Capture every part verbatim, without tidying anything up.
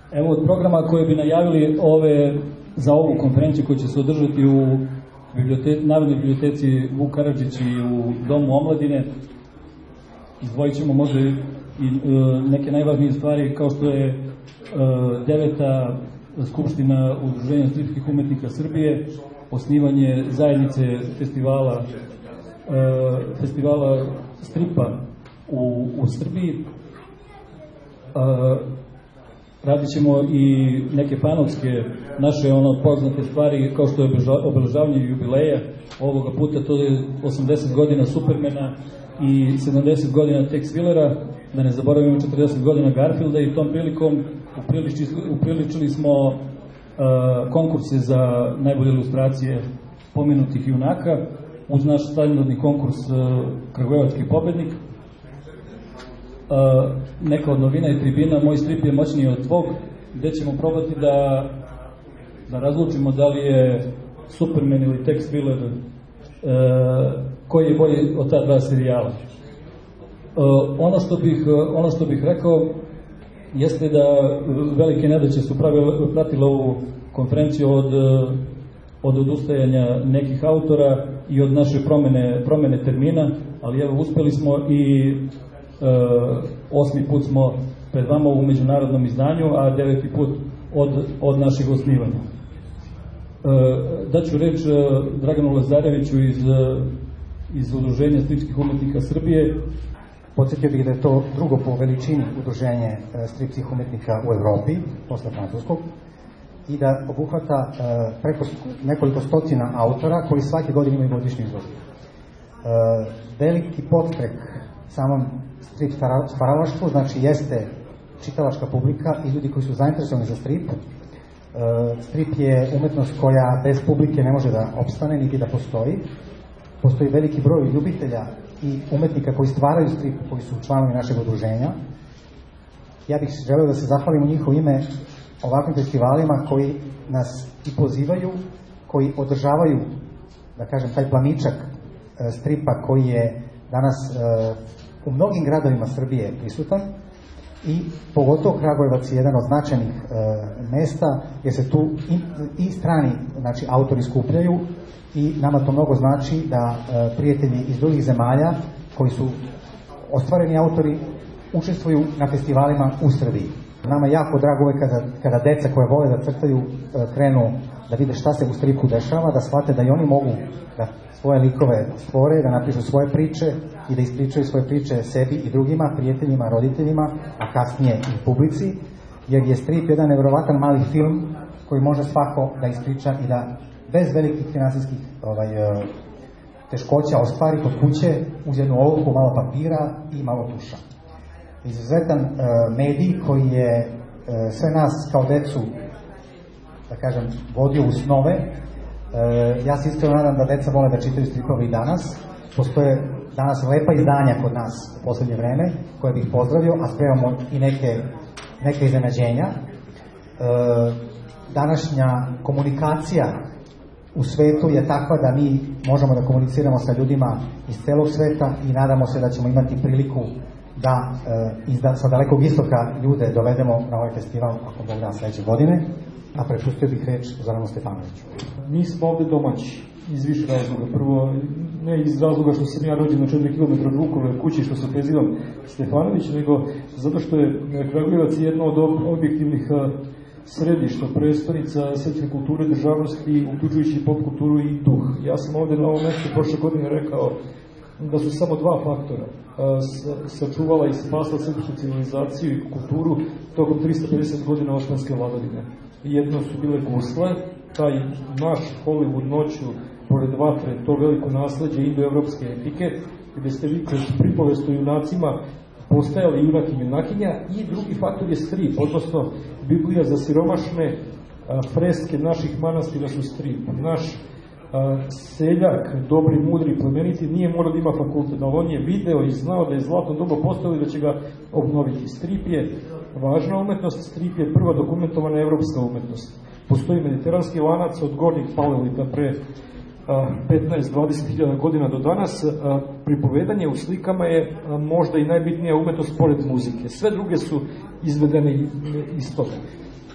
Evo od programa koje bi najavili ove, za ovu konferenciju koju će se održati u biblioteci, Narodnoj biblioteci Vuk Karadžić i u Domu omladine, izdvojit ćemo možda i e, neke najvažnije stvari kao što je e, deveta Skupština Udruženja stripskih umetnika Srbije, osnivanje zajednice festivala e, festivala stripa u, u Srbiji. E, radit ćemo i neke panovske naše ono poznate stvari kao što je obeležavanje jubileja. Ovoga puta to je osamdeset godina Supermana i sedamdeset godina Tex Willera, da ne zaboravimo četrdeset godina Garfielda, i tom prilikom upriličili, upriličili smo uh, konkurse za najbolje ilustracije pomenutih junaka uz naš standardni konkurs uh, Kragujevački pobednik. Uh, neka od novina je tribina Moj strip je moćniji od tvog, gde ćemo probati da da razlučimo da li je Superman ili Tex Willer uh, koji je bolji od ta dva serijala. Uh, ono što bih uh, ono što bih rekao jeste da velike nedaće su pravile, pratile ovu konferenciju od od odustajanja nekih autora i od naše promene, promene termina, ali evo uspeli smo i Uh, osmi put smo pred vama u međunarodnom izdanju, a deveti put od, od našeg osnivanja. Uh, daću reč uh, Draganu Lazareviću iz, uh, iz Udruženja stripskih umetnika Srbije. Podsjetio bih da je to drugo po veličini udruženje uh, stripskih umetnika u Evropi, posle francuskog, i da obuhvata uh, preko nekoliko stotina autora koji svake godine imaju godišnju izložbu. Uh, veliki podstrek samom strip stvaralaštvu, znači jeste čitalačka publika i ljudi koji su zainteresovani za strip. E, strip je umetnost koja bez publike ne može da opstane, niti da postoji. Postoji veliki broj ljubitelja i umetnika koji stvaraju strip, koji su članovi našeg udruženja. Ja bih želeo da se zahvalim u njihovo ime ovakvim festivalima koji nas i pozivaju, koji održavaju, da kažem, taj planičak e, stripa koji je danas e, u mnogim gradovima Srbije prisutan, i pogotovo Kragujevac je jedan od značajnih e, mesta jer se tu i, i strani, znači, autori skupljaju, i nama to mnogo znači da e, prijatelji iz drugih zemalja koji su ostvareni autori učestvuju na festivalima u Srbiji. Nama je jako drago uvek kada, kada deca koje vole da crtaju e, krenu da vide šta se u stripu dešava, da shvate da i oni mogu da svoje likove stvore, da napišu svoje priče i da ispričaju svoje priče sebi i drugima, prijateljima, roditeljima, a kasnije i publici, jer je strip jedan nevjerovatan mali film koji može svako da ispriča i da bez velikih finansijskih ovaj, teškoća ostvari kod kuće uz jednu olovku, malo papira i malo tuša. Izuzetan uh, medij koji je uh, sve nas kao decu, da kažem, vodio u snove. Uh, ja se iskreno nadam da deca vole da čitaju stripove i danas. Postoje danas lepa izdanja kod nas u poslednje vreme, koje bih pozdravio, a spremamo i neke, neke iznenađenja. Uh, današnja komunikacija u svetu je takva da mi možemo da komuniciramo sa ljudima iz celog sveta i nadamo se da ćemo imati priliku da e, iz da, sa dalekog istoka ljude dovedemo na ovaj festival, ako Bog da, sledeće godine, a prepustio bih reč Zoranu Stefanoviću. Mi smo ovde domaći iz više razloga. Prvo, ne iz razloga što sam ja rođen na četiri kilometra od Vukove kući što se prezivam Stefanović, nego zato što je Kragujevac jedno od objektivnih središta, prestonica srpske kulture, državnosti, uključujući pop kulturu i duh. Ja sam ovde na ovom mestu prošle godine rekao da su samo dva faktora sačuvala i spasla srpsku civilizaciju i kulturu tokom trista pedeset godina osmanske vladavine. Jedno su bile gusle, taj naš Hollywood noću pored vatre, to veliko nasleđe indoevropske epike, gde ste vi kroz pripovest o junacima postajali junak i junakinja, i drugi faktor je strip, odnosno Biblija za siromašne, freske naših manastira su strip. Naš a, seljak, dobri, mudri, plemeniti, nije morao da ima fakultet, ali on je video i znao da je zlatno doba postalo i da će ga obnoviti. Strip je važna umetnost, strip je prva dokumentovana evropska umetnost. Postoji mediteranski lanac od gornjih paleolita pre petnaest do dvadeset hiljada godina do danas. Pripovedanje u slikama je možda i najbitnija umetnost pored muzike. Sve druge su izvedene iz toga.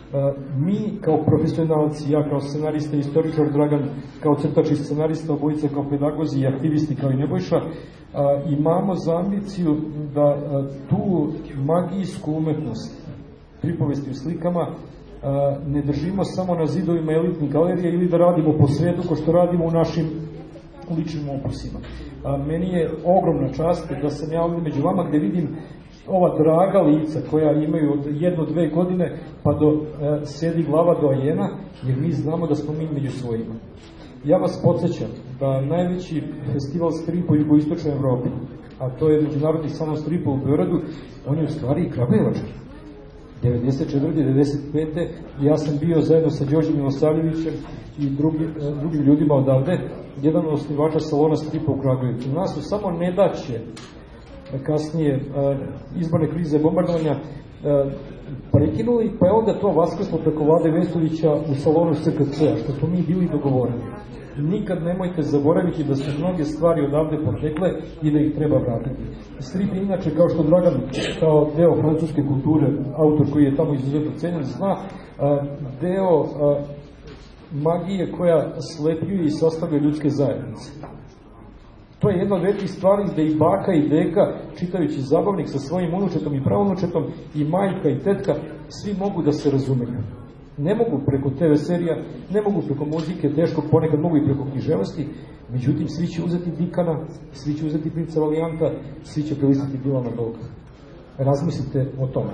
Mi kao profesionalci, ja kao scenarista i istoričar, Dragan kao crtač i scenarista, obojica kao pedagozi i aktivisti kao i Nebojša, imamo za ambiciju da tu magijsku umetnost pripovesti u slikama ne držimo samo na zidovima elitnih galerija ili da radimo po svetu ko što radimo u našim ličnim opusima. Meni je ogromna čast da sam ja ovdje među vama gde vidim ova draga lica koja imaju od jedno, dve godine pa do e, sedi glava do ajena, jer mi znamo da smo mi među svojima. Ja vas podsjećam da najveći festival stripa u jugoistočnoj Evropi, a to je Međunarodni salon stripa u Beogradu, on je u stvari i kragujevački. devedeset četvrte devedeset pete ja sam bio zajedno sa Đorđem Milosavljevićem i drugi, drugim ljudima odavde, jedan od osnivača salona stripa u Kragujevcu. U nas su samo nedaće, kasnije izborne krize, bombardovanja, prekinuli, pa je onda to vaskrslo preko Vlade Vesovića u salonu S K C-a, što smo mi bili dogovoreni. Nikad nemojte zaboraviti da su mnoge stvari odavde potekle i da ih treba vratiti. Strip je inače, kao što Dragan, kao deo francuske kulture, autor koji je tamo izuzetno cenjen, zna, deo magije koja slepljuje i sastavlja ljudske zajednice. To je jedna od većih stvari gde i baka i deka, čitajući zabavnik sa svojim unučetom i pravunučetom, i majka i tetka, svi mogu da se razumeju. Ne mogu preko te ve serija, ne mogu preko muzike, teško, ponekad mogu i preko književnosti, međutim, svi će uzeti Dikana, svi će uzeti Princa Valijanta, svi će prelistati Dilana Dolga. Razmislite o tome.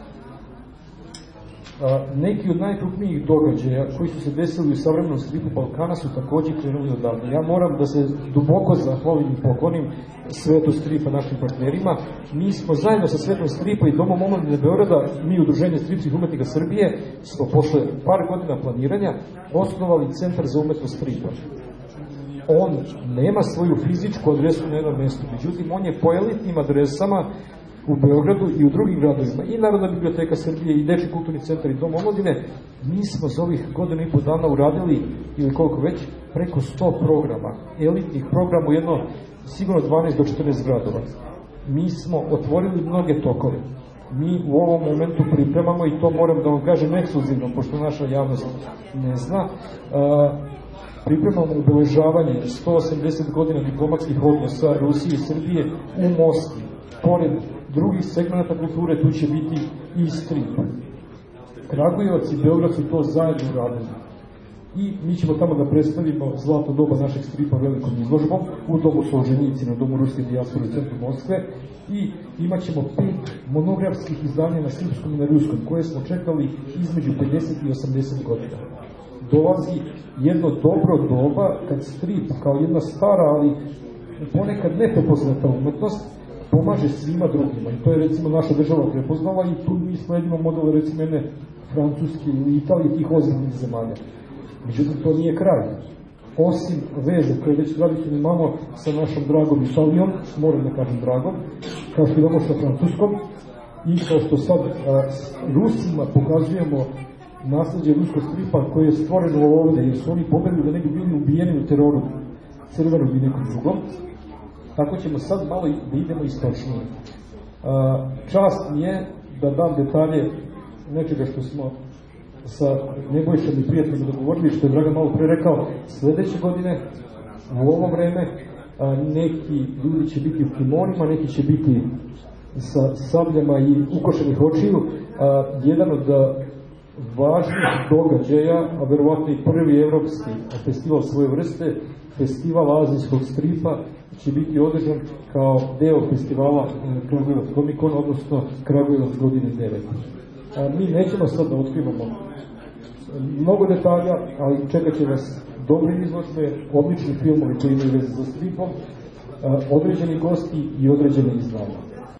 A, neki od najkrupnijih događaja koji su se desili u savremenom stripu Balkana su takođe krenuli odavde. Ja moram da se duboko zahvalim i poklonim Svetu stripa našim partnerima. Mi smo zajedno sa Svetom stripa i Domom omladine Beograda, mi Udruženje stripskih umetnika Srbije, smo posle par godina planiranja osnovali Centar za umetnost stripa. On nema svoju fizičku adresu na jednom mestu, međutim on je po elitnim adresama u Beogradu i u drugim gradovima, i Narodna biblioteka Srbije, i Dečji kulturni centar, i Dom omladine. Mi smo za ovih godina i po dana uradili, ili koliko već, preko sto programa, elitnih programa u jedno, sigurno dvanaest do četrnaest gradova. Mi smo otvorili mnoge tokove. Mi u ovom momentu pripremamo, i to moram da vam kažem ekskluzivno, pošto naša javnost ne zna, a, pripremamo obeležavanje sto osamdeset godina diplomatskih odnosa Rusije i Srbije u Moskvi. Pored drugih segmenta kulture, tu će biti i strip. Kragujevac i Beograd su to zajedno uradili. I mi ćemo tamo da predstavimo zlatno doba našeg stripa velikom izložbom u Domu Solženjici, na Domu ruske dijaspore u centru Moskve, i imat ćemo pet monografskih izdanja na srpskom i na ruskom, koje smo čekali između pedeset i osamdeset godina. Dolazi jedno dobro doba kad strip, kao jedna stara, ali ponekad neprepoznata umetnost, pomaže svima drugima. I to je, recimo, naša država prepoznala, i tu mi sledimo model, recimo, jedne Francuske ili Italije, tih ozbiljnih zemalja. Međutim, to nije kraj. Osim veze koje već tradicionalno imamo sa našom dragom Italijom, moram da kažem dragom, kao što imamo sa Francuskom, i kao što sad a, Rusima pokazujemo nasleđe ruskog stripa koje je stvoreno ovde, jer su oni pobegli da ne bi bili ubijeni u teroru crvenog i nekom drugom. Tako ćemo sad malo da idemo istočnije. Čast mi je da dam detalje nečega što smo sa Nebojšom i prijateljima dogovorili, što je Dragan malo pre rekao. Sledeće godine, u ovo vreme, neki ljudi će biti u kimonima, neki će biti sa sabljama i ukošenih očiju. Jedan od važnih događaja, a verovatno i prvi evropski festival svoje vrste, festival azijskog stripa, će biti održan kao deo festivala Kragujevac Komikon, odnosno Kragujevac godine devet. Mi nećemo sad da otkrivamo mnogo detalja, ali čekat će vas dobre izložbe, odlični filmovi koji imaju veze za stripom, određeni gosti i određene izdanja.